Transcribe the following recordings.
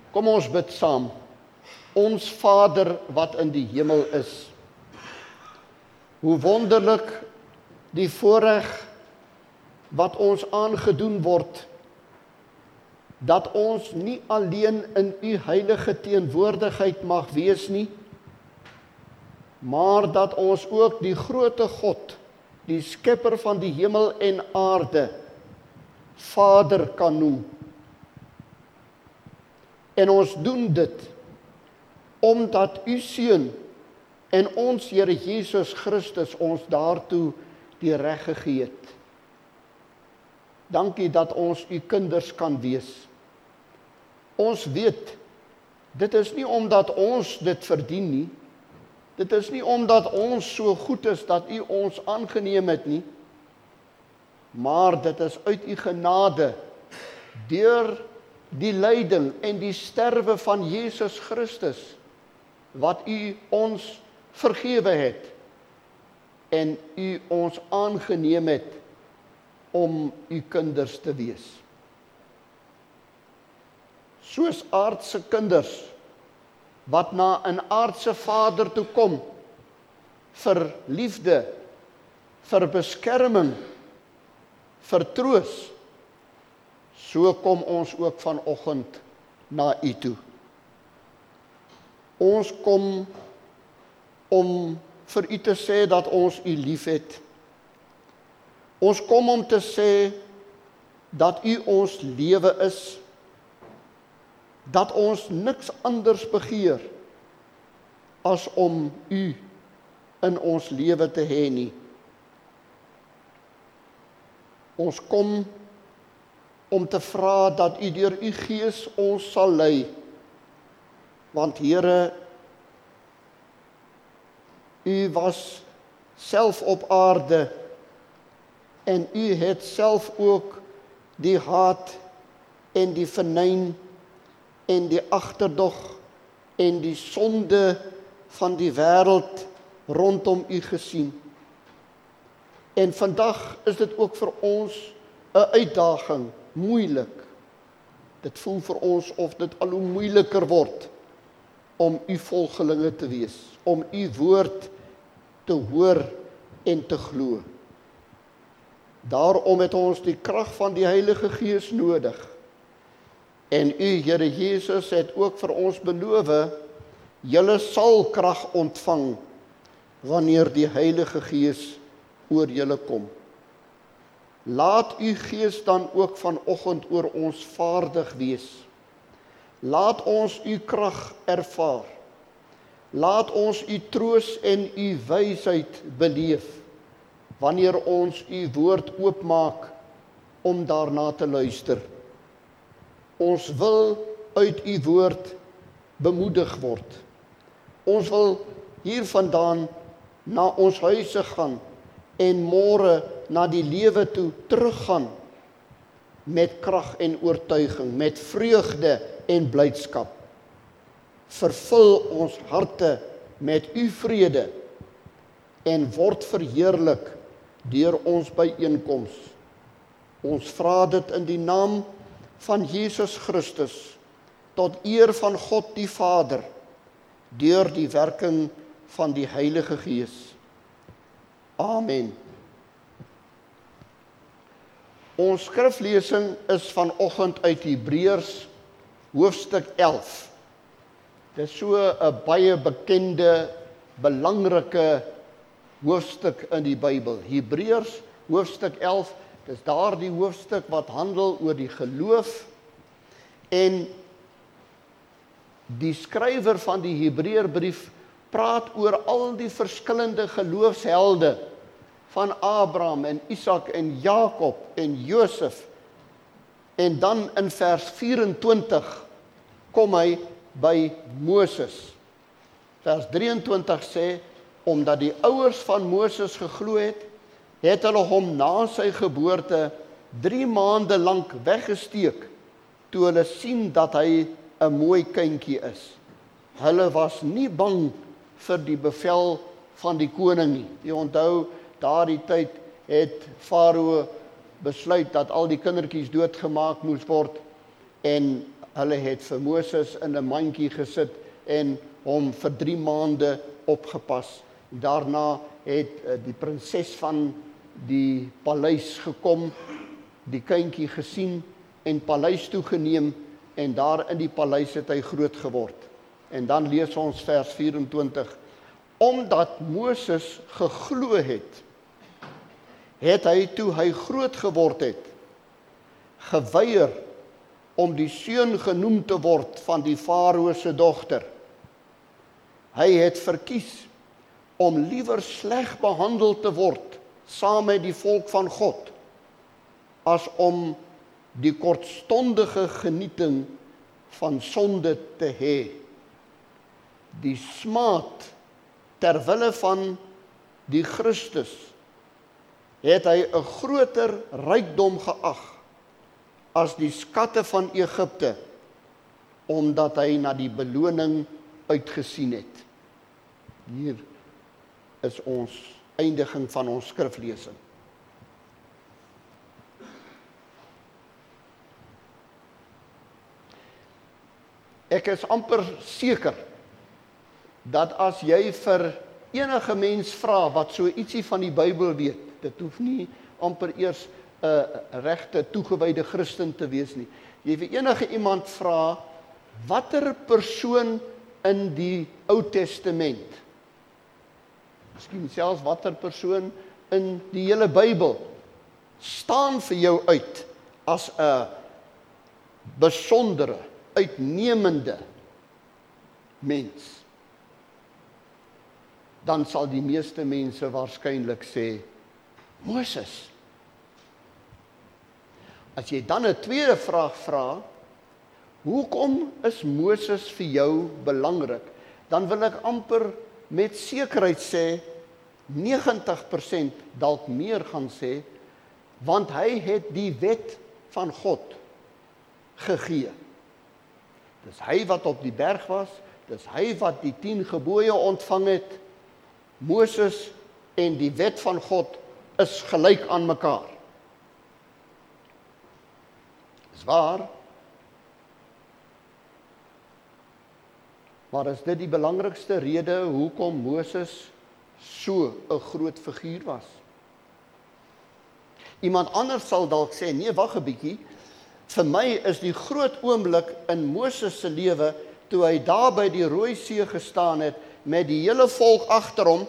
Kom ons bid saam. Ons Vader wat in die hemel is. Hoe wonderlik die voorreg wat ons aangedoen word, dat ons nie alleen in u heilige teenwoordigheid mag wees nie, maar dat ons ook die groote God, die skepper van die hemel en aarde, Vader kan noem. En ons doen dit, omdat u Seun en ons Here Jesus Christus ons daartoe die reg gegee het. Dankie dat ons u kinders kan wees. Ons weet, dit is nie omdat ons dit verdien nie, dit is nie omdat ons so goed is dat u ons aangeneem het nie, maar dit is uit u genade, deur die lyding en die sterwe van Jesus Christus, wat u ons vergewe het, en u ons aangeneem het, om u kinders te wees. Soos aardse kinders, wat na 'n aardse vader toe kom, vir liefde, vir beskerming, vir troos, so kom ons ook vanoggend na u toe. Ons kom om vir u te sê dat ons u liefhet. Ons kom om te sê dat u ons lewe is, dat ons niks anders begeer as om u in ons lewe te hê nie. Ons kom om te vra dat u deur u Gees ons sal lei, want Here, u was self op aarde, en u het self ook die haat en die venyn en die agterdog en die sonde van die wêreld rondom u gesien. En vandag is dit ook vir ons 'n uitdaging, moeilik. Dit voel vir ons of dit al hoe moeiliker word om u volgelinge te wees, om u woord te hoor en te glo. Daarom het ons die krag van die Heilige Gees nodig. En u, Here Jesus, het ook vir ons beloof, julle sal krag ontvang wanneer die Heilige Gees oor julle kom. Laat u Gees dan ook vanoggend oor ons vaardig wees. Laat ons u krag ervaar. Laat ons u troos en u wysheid beleef, wanneer ons u woord oopmaak om daarna te luister. Ons wil uit u woord bemoedig word. Ons wil hiervandaan na ons huise gaan en môre na die lewe toe teruggaan met krag en oortuiging, met vreugde en blydskap. Vervul ons harte met u vrede en word verheerlik deur ons byeenkoms. Ons vra dit in die naam van Jesus Christus, tot eer van God die Vader, deur die werking van die Heilige Gees. Amen. Ons skriflesing is vanoggend uit Hebreërs hoofstuk 11. Dit is so 'n baie bekende, belangrike hoofstuk in die Bybel. Hebreërs hoofstuk 11, dis daardie hoofstuk wat handel oor die geloof, en die skrywer van die Hebreërbrief praat oor al die verskillende geloofshelde van Abraham en Isak en Jakob en Josef. En dan in vers 24 kom hy by Moses. Vers 23 sê, omdat die ouers van Moses geglo het, het hulle hom na sy geboorte 3 maande lank weggesteek, toe hulle sien dat hy 'n mooi kindjie is. Hulle was nie bang vir die bevel van die koning nie. Jy onthou, daardie tyd het Farao besluit dat al die kindertjies doodgemaak moes word, en hulle het vir Moses in 'n mandjie gesit en hom vir 3 maande opgepas. Daarna het die prinses van die paleis gekom, die kindjie gesien en paleis toegeneem, en daar in die paleis het hy groot geword. En dan lees ons vers 24. Omdat Moses geglo het, het hy toe hy groot geword het, geweier om die seun genoem te word van die Farao se dogter. Hy het verkies om liewer sleg behandel te word saam met die volk van God, as om die kortstondige genieting van sonde te hê. Die smaad terwille van die Christus het hy 'n groter rykdom geag as die skatte van Egipte, omdat hy na die beloning uitgesien het. Hier is ons eindiging van ons skriflesing. Ek is amper seker dat as jy vir enige mens vra wat so ietsie van die Bybel weet, dit hoef nie amper eers 'n regte toegewyde Christen te wees nie. Jy vir enige iemand vra, watter persoon in die Ou Testament, miskien selfs watter persoon in die hele Bybel, staan vir jou uit as 'n besondere, uitnemende mens, dan sal die meeste mense waarskynlik sê, Moses. As jy dan 'n tweede vraag vra, hoekom is Moses vir jou belangrik? Dan wil ek amper met sekerheid sê, 90% dalk meer gaan sê, want hy het die wet van God gegee. Dis hy wat op die berg was, dis hy wat die 10 gebooie ontvang het. Moses en die wet van God is gelyk aan mekaar. Dis waar. Maar is dit die belangrikste rede hoekom Moses so 'n groot figuur was? Iemand anders sal dalk sê, nee, wag 'n bietjie. Vir my is die groot oomblik in Moses se lewe toe hy daar by die Rooi See gestaan het met die hele volk agter hom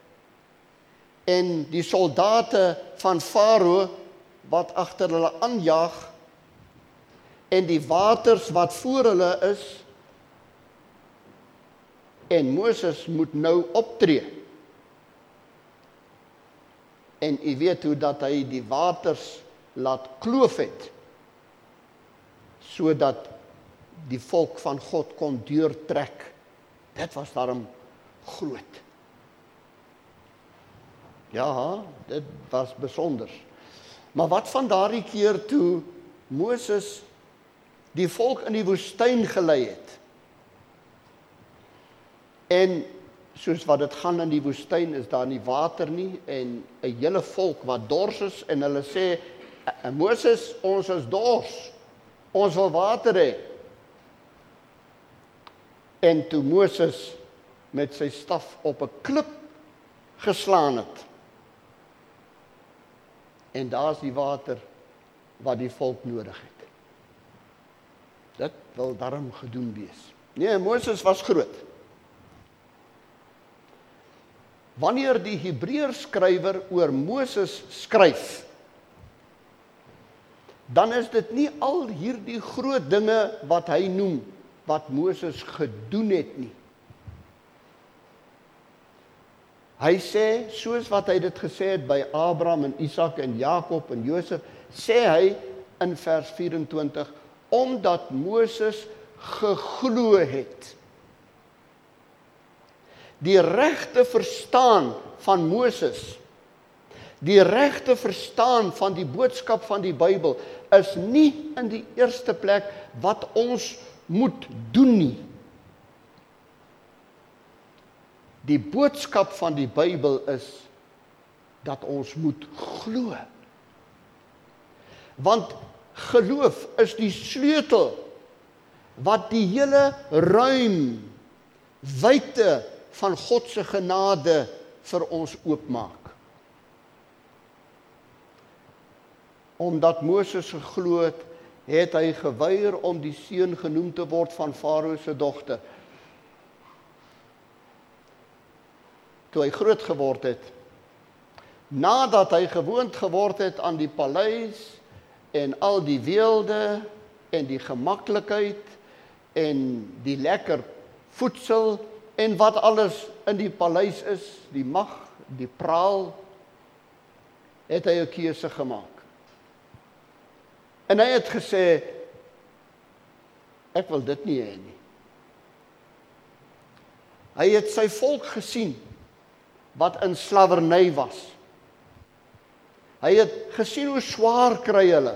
en die soldate van Farao wat agter hulle aanjaag en die waters wat voor hulle is, en Moses moet nou optree. En u weet hoe dat hy die waters laat kloof het, sodat die volk van God kon deurtrek. Dit was daarom groot. Ja, dit was besonder. Maar wat van daardie keer toe Moses die volk in die woestyn gelei het? En soos wat dit gaan in die woestyn, is daar nie water nie, en 'n hele volk wat dors is, en hulle sê, Moses, ons is dors, ons wil water hê. En toe Moses met sy staf op 'n klip geslaan het, en daar is die water wat die volk nodig het. Dit wil daarom gedoen wees. Nee, Moses was groot. Wanneer die Hebreërskrywer oor Moses skryf, dan is dit nie al hierdie groot dinge wat hy noem, wat Moses gedoen het nie. Hy sê, soos wat hy dit gesê het by Abraham en Isak en Jakob en Josef, sê hy in vers 24, omdat Moses geglo het. Die regte verstaan van Moses, die regte verstaan van die boodskap van die Bybel, is nie in die eerste plek wat ons moet doen nie. Die boodskap van die Bybel is dat ons moet glo. Want geloof is die sleutel wat die hele ruim, wyte van God se genade vir ons oopmaak. Omdat Moses geglo het hy geweier om die seun genoem te word van Farao se dogter. Toe hy groot geword het, nadat hy gewoond geword het aan die paleis en al die weelde en die gemaklikheid en die lekker voedsel en wat alles in die paleis is, die mag, die praal, het hy 'n keuse gemaak. En hy het gesê, ek wil dit nie hê nie. Hy het sy volk gesien wat in slawerny was. Hy het gesien hoe swaar kry hulle.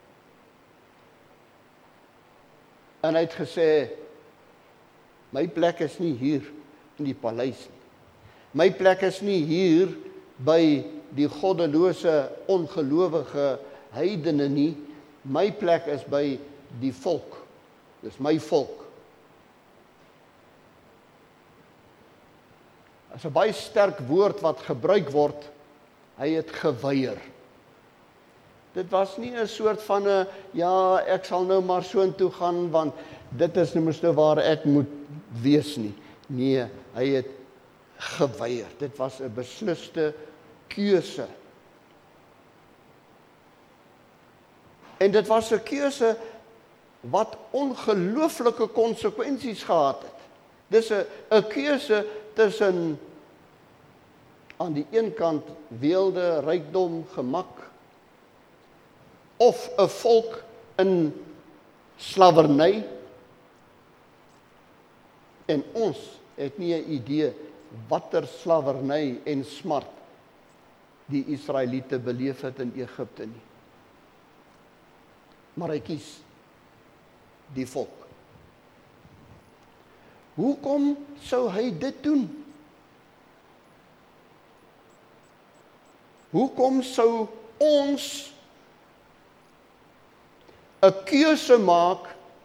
En hy het gesê, my plek is nie hier in die paleis nie. My plek is nie hier by die goddelose, ongelowige heidene nie. My plek is by die volk. Dis my volk. Dit is 'n baie sterk woord wat gebruik word. Hy het geweier. Dit was nie 'n soort van 'n, ja, ek sal nou maar soontoe gaan, want dit is nou waar ek moet wees nie. Nee, hy het geweier. Dit was 'n besliste keuse. En dit was 'n keuse wat ongelooflike konsekwensies gehad het. Dis 'n keuse tussen aan die een kant weelde, rykdom, gemak, of 'n volk in slawerny. En ons het nie 'n idee watter slawerny en smart die Israeliete beleef het in Egipte nie. Maar hy kies die volk. Hoekom sou hy dit doen? Hoekom sou ons 'n keuse maak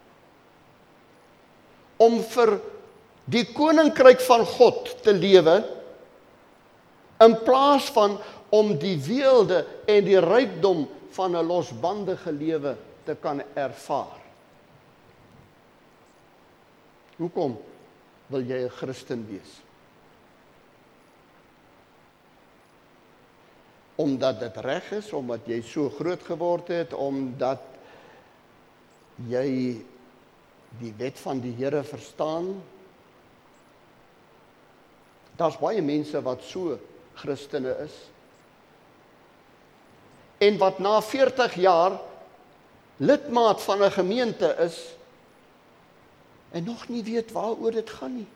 om vir die koninkryk van God te lewe, in plaas van om die weelde en die rykdom van 'n losbandige lewe te kan ervaar? Hoekom wil jy 'n Christen wees? Omdat dit reg is, omdat jy so groot geword het, omdat jy die wet van die Here verstaan? Daar's baie mense wat so Christene is. En wat na 40 jaar lidmaat van 'n gemeente is en nog nie weet waaroor dit gaan nie.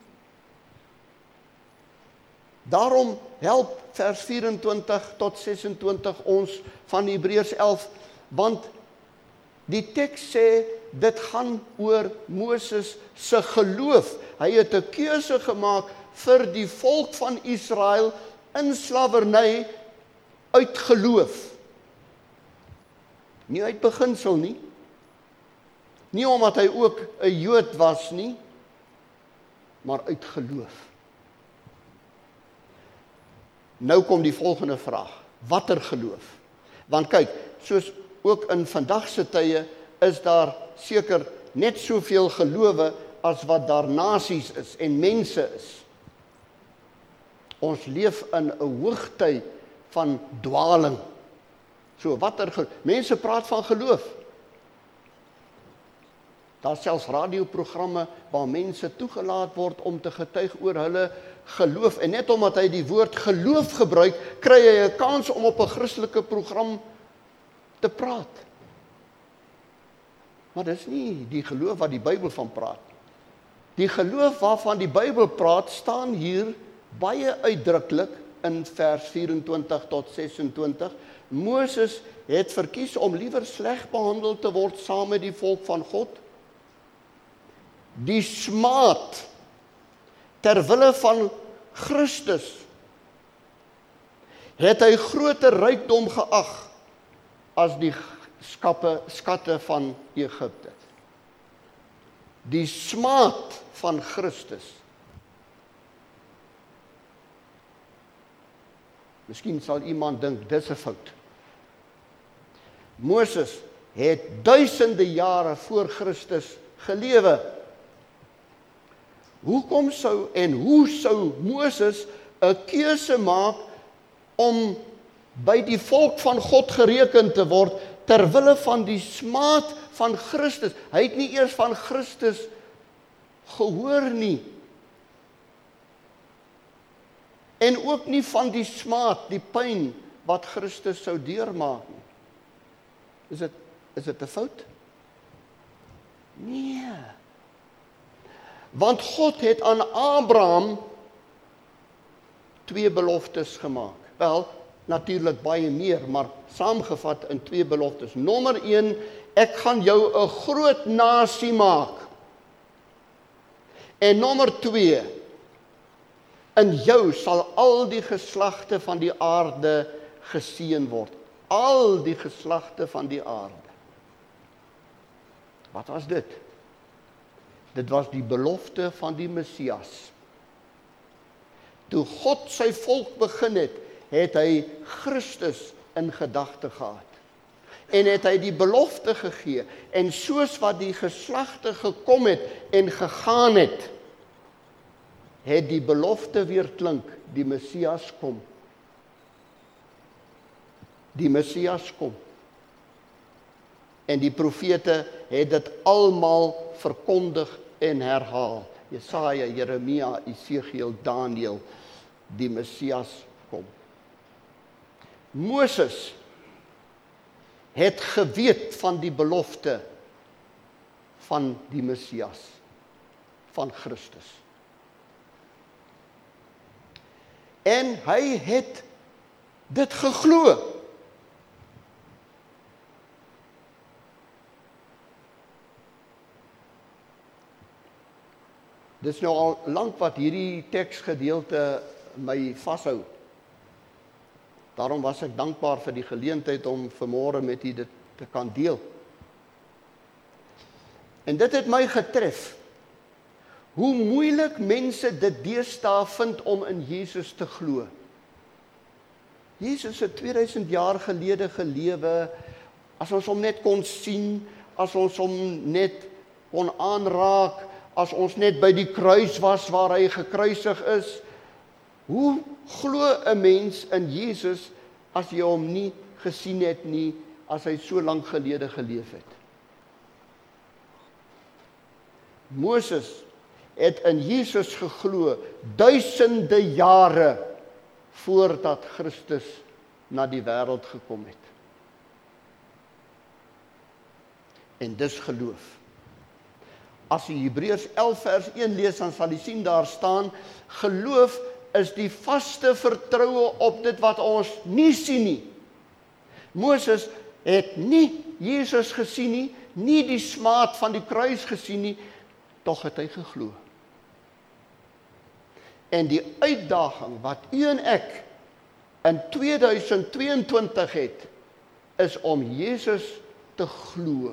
Daarom help vers 24 tot 26 ons van Hebreërs 11, want die teks sê dit gaan oor Moses se geloof. Hy het 'n keuse gemaak vir die volk van Israel in slawerny uit geloof. Nie uit beginsel nie. Nie omdat hy ook 'n Jood was nie, maar uit geloof. Nou kom die volgende vraag. Watter geloof? Want kyk, soos ook in vandag se tye is daar seker net soveel gelowe as wat daar nasies is en mense is. Ons leef in 'n hoogtyd van dwaling. So watter geloof? Mense praat van geloof. Daar selfs radioprogramme waar mense toegelaat word om te getuig oor hulle geloof. En net omdat hy die woord geloof gebruik, kry hy 'n kans om op 'n Christelike program te praat. Maar dis nie die geloof wat die Bybel van praat. Die geloof waarvan die Bybel praat, staan hier baie uitdruklik in vers 24 tot 26. Moses het verkies om liewer sleg behandel te word saam met die volk van God. Die smaad ter wille van Christus het hy groter rykdom geag as die skatte van Egipte. die smaad van Christus. Miskien sal iemand dink, dis 'n fout. Moses het duisende jare voor Christus gelewe. Hoe sou Moses 'n keuse maak om by die volk van God gereken te word, terwille van die smaad van Christus? Hy het nie eers van Christus gehoor nie. En ook nie van die smaad, die pyn wat Christus sou deurmaak nie. Is dit 'n fout? Nee. Want God het aan Abraham 2 beloftes gemaak. Wel, natuurlik baie meer, maar saamgevat in 2 beloftes. Nommer 1, ek gaan jou 'n groot nasie maak. En nommer 2, in jou sal al die geslagte van die aarde geseën word. Al die geslagte van die aarde. Wat was dit? Dit was die belofte van die Messias. Toe God sy volk begin het, het hy Christus in gedagte gehad. En het hy die belofte gegee. En soos wat die geslagte gekom het en gegaan het, het die belofte weer klink, die Messias kom. Die Messias kom. En die profete het dit almal verkondig en herhaal. Jesaja, Jeremia, Esegiel, Daniël, die Messias kom. Moses het geweet van die belofte van die Messias, van Christus. En hy het dit geglo. Dit is nou al lank wat hierdie teksgedeelte my vashou. Daarom was ek dankbaar vir die geleentheid om vanmôre met u dit te kan deel. En dit het my getref, hoe moeilik mense dit deesdae vind om in Jesus te glo. Jesus het 2000 jaar gelede gelewe. As ons hom net kon sien, as ons hom net kon aanraak, as ons net by die kruis was waar hy gekruisig is, hoe glo 'n mens in Jesus as jy hom nie gesien het nie, as hy so lank gelede geleef het? Moses het in Jesus geglo duisende jare voordat Christus na die wêreld gekom het. En dis geloof. As jy Hebreërs 11 vers 1 lees, dan sal jy sien daar staan, geloof is die vaste vertroue op dit wat ons nie sien nie. Moses het nie Jesus gesien nie, nie die smaad van die kruis gesien nie, tog het hy geglo. En die uitdaging wat u en ek in 2022 het, is om Jesus te glo.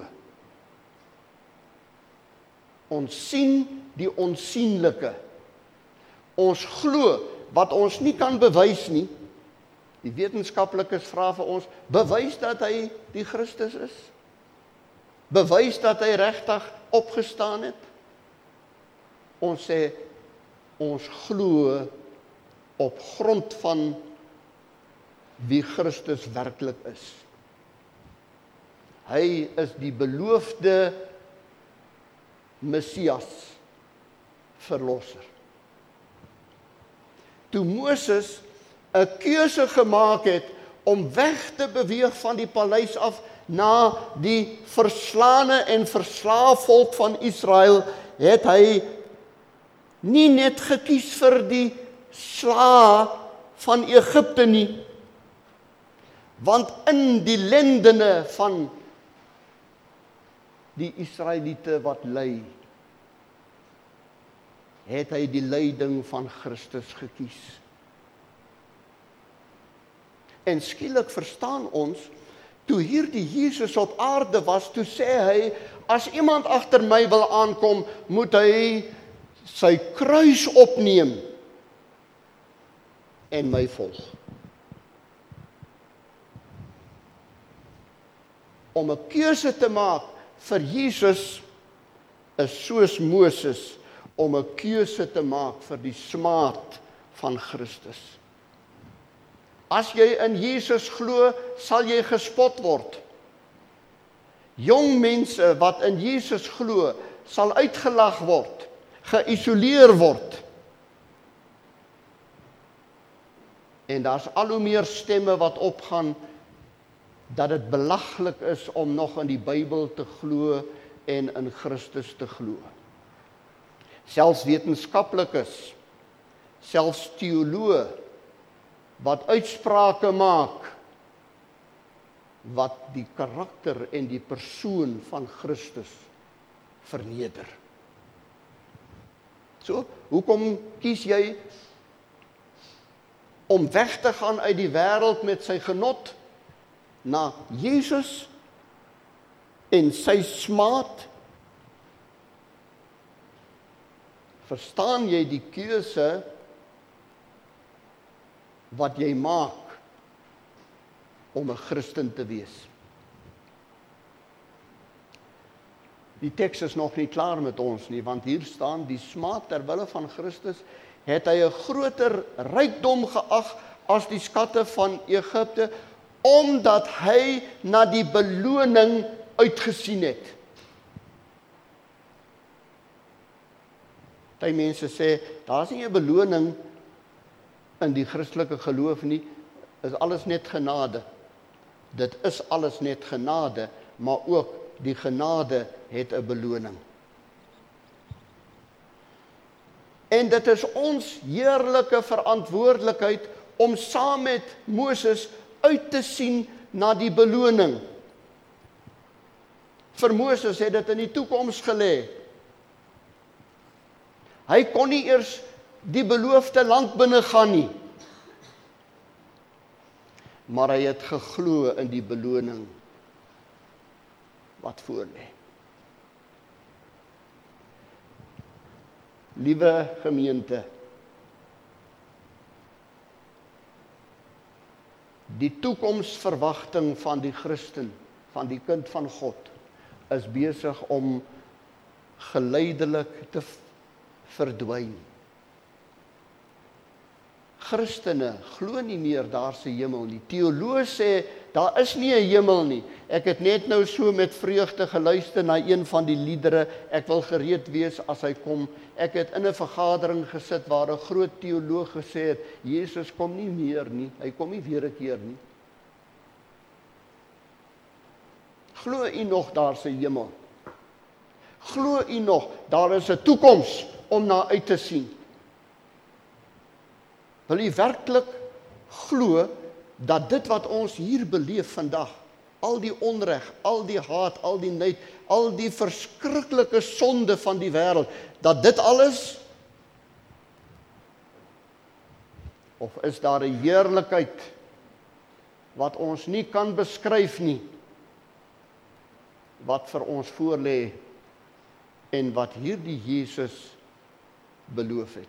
Ons sien die onsienlike. Ons glo wat ons nie kan bewys nie. Die wetenskaplikes vra vir ons, bewys dat hy die Christus is? Bewys dat hy regtig opgestaan het? Ons sê, ons glo op grond van wie Christus werklik is. Hy is die beloofde Messias, verlosser. Toe Moses 'n keuse gemaak het om weg te beweeg van die paleis af na die verslane en verslaaf volk van Israel, het hy nie net gekies vir die slae van Egipte nie, want in die lendene van die Israeliete wat ly, het hy die lyding van Christus gekies. En skielik verstaan ons, toe hierdie Jesus op aarde was, toe sê hy, as iemand agter my wil aankom, moet hy sy kruis opneem en my volg. Om 'n keuse te maak vir Jesus is soos Moses om 'n keuse te maak vir die smaad van Christus. As jy in Jesus glo, sal jy gespot word. Jong mense wat in Jesus glo, sal uitgelag word, geïsoleer word. En daar's al hoe meer stemme wat opgaan dat dit belaglik is om nog in die Bybel te glo en in Christus te glo. Selfs wetenskaplikes, selfs teoloë wat uitsprake maak wat die karakter en die persoon van Christus verneder. So, hoekom kies jy om weg te gaan uit die wêreld met sy genot na Jesus en sy smaad? Verstaan jy die keuse wat jy maak om 'n Christen te wees? Die teks is nog nie klaar met ons nie, want hier staan die smaad ter wille van Christus het hy 'n groter rykdom geag as die skatte van Egipte, omdat hy na die beloning uitgesien het. Party mense sê, daar's nie 'n beloning in die Christelike geloof nie, is alles net genade. Dit is alles net genade, maar ook die genade het 'n beloning. En dit is ons heerlike verantwoordelikheid om saam met Moses uit te sien na die beloning. Vir Moses het dit in die toekoms gelê. Hy kon nie eers die beloofde land binne gaan nie. Maar hy het geglo in die beloning wat voor lê. Liewe gemeente, die toekomsverwagting van die Christen, van die kind van God, is besig om geleidelik te verdwyn. Christene glo nie meer daar's 'n hemel nie. Teoloë sê daar is nie 'n hemel nie. Ek het net nou so met vreugde geluister na een van die liedere, ek wil gereed wees as hy kom. Ek het in 'n vergadering gesit waar 'n groot teoloog gesê het, Jesus kom nie meer nie, hy kom nie weer 'n keer nie. Glo u nog daar's 'n hemel? Glo u nog daar is 'n toekoms om na uit te sien? Wil u werklik glo dat dit wat ons hier beleef vandag, al die onreg, al die haat, al die nait, al die verskriklike sonde van die wêreld, dat dit alles, of is daar 'n heerlikheid wat ons nie kan beskryf nie, wat vir ons voorlê en wat hierdie Jesus beloof het?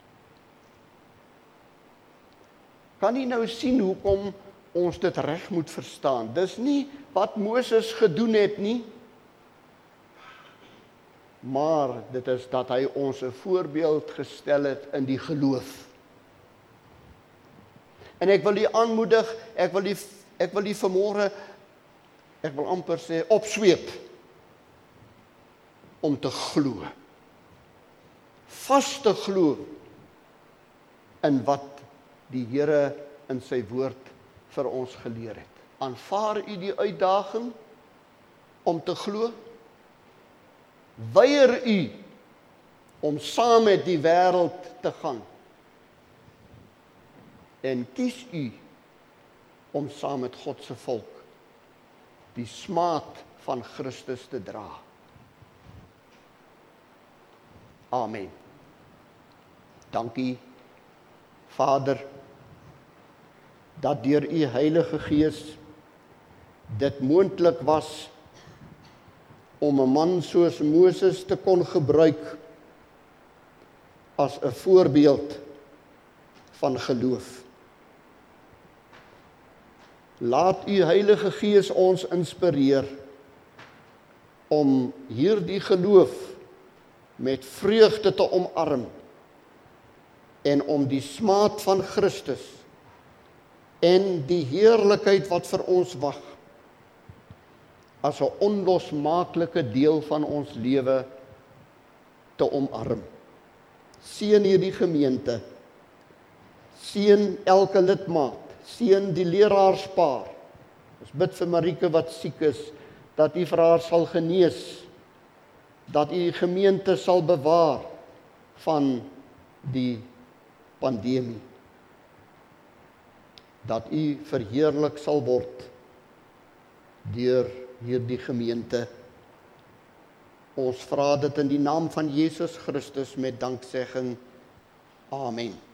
Kan jy nou sien hoekom ons dit reg moet verstaan? Dis nie wat Moses gedoen het nie, maar dit is dat hy ons 'n voorbeeld gestel het in die geloof. En ek wil u aanmoedig, ek wil u vanmôre, ek wil amper sê, opsweep om te glo. Vas te glo in wat die Here in sy woord vir ons geleer het. Aanvaar u die uitdaging om te glo? Weier u om saam met die wêreld te gaan? En kies u om saam met God se volk die smaad van Christus te dra? Amen. Dankie, Vader, dat deur u Heilige Gees dit moontlik was om 'n man soos Moses te kon gebruik as 'n voorbeeld van geloof. Laat u Heilige Gees ons inspireer om hierdie geloof met vreugde te omarm en om die smaad van Christus en die heerlikheid wat vir ons wag as 'n onlosmaaklike deel van ons lewe te omarm. Seën hierdie gemeente, seën elke lidmaat, seën die leraarspaar. Ons bid vir Marieke wat siek is, dat u vir haar sal genees, dat u die gemeente sal bewaar van die pandemie, dat u verheerlik sal word deur hierdie gemeente. Ons vra dit in die naam van Jesus Christus met danksegging. Amen.